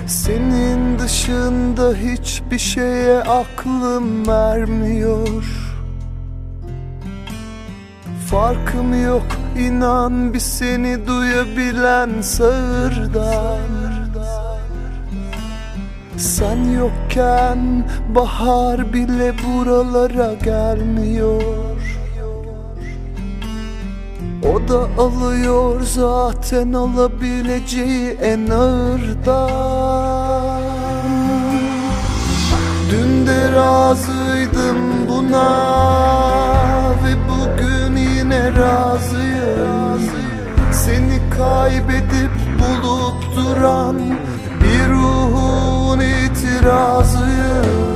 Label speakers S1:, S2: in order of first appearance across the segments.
S1: Senin dışında hiçbir şeye aklım ermiyor. Farkım yok inan bir seni duyabilen sağırdan. Sen yokken bahar bile buralara gelmiyor. O da alıyor zaten alabileceği en ağırdan. Dün de razıydım buna ve bugün yine razıyım. Seni kaybedip bulup duran bir ruhun itirazıyım.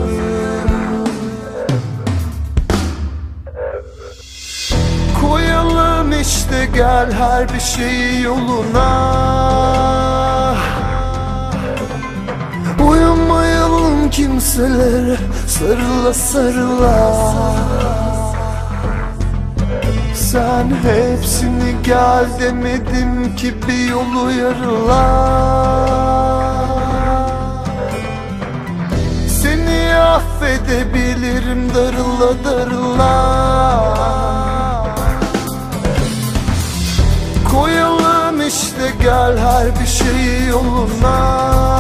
S1: Koyalım işte gel her bir şeyi yoluna. Uyumayalım kimselere sarıla sarıla. Sen hepsini gel demedim ki bir yolu yarıla. Seni affedebilirim darıla darıla. Koyalım işte gel her bir şeyi yoluna.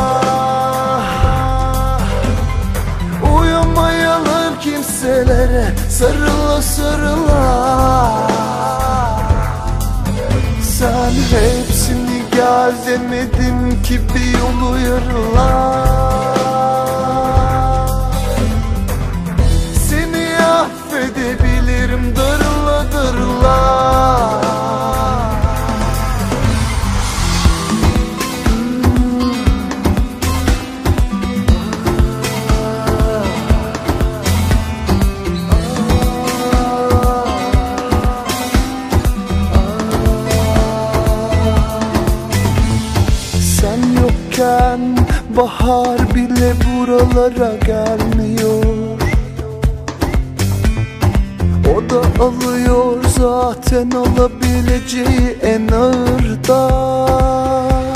S1: Uyumayalım kimselere sarıla sarıla. Sen hepsini gel demedim ki bir yolu yarıla. Seni affedebilirim darıla darıla. Bahar bile buralara gelmiyor. O da alıyor zaten alabileceği en ağırdan.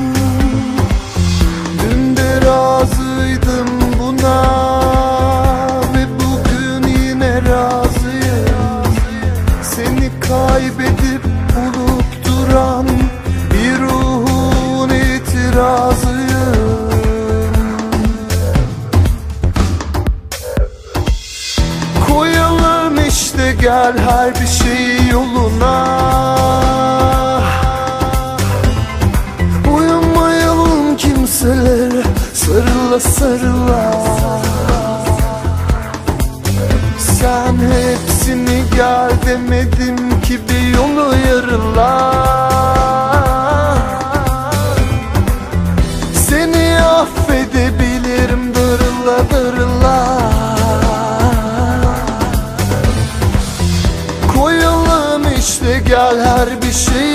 S1: Dün de razıydım buna ve bugün yine razıyım. Seni kaybedip bulup duran bir ruhun itirazıyım. Gel her bir şeyi yoluna. Uyumayalım kimselere sarıla sarıla. Sen hepsini gel demedim ki bir yolu yarıla. Seni affedebilirim darıla darıla. İşte gel her bir şey